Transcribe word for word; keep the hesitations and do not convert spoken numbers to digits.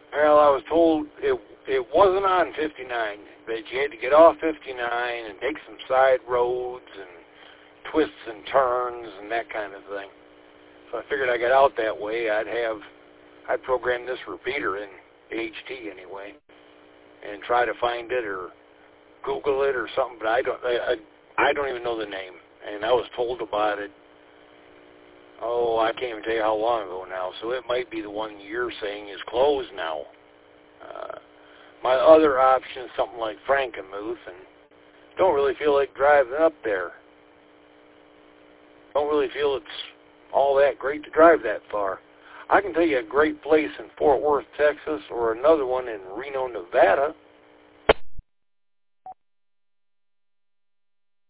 Well, I was told it it wasn't on fifty-nine, that you had to get off fifty-nine and take some side roads and twists and turns and that kind of thing. So I figured I got out that way, I'd have, I'd program this repeater in H T anyway, and try to find it or Google it or something. But I don't, I, I don't even know the name. And I was told about it. Oh, I can't even tell you how long ago now. So it might be the one you're saying is closed now. Uh, my other option is something like Frankenmuth, and don't really feel like driving up there. Don't really feel it's all that great to drive that far. I can tell you a great place in Fort Worth, Texas, or another one in Reno, Nevada.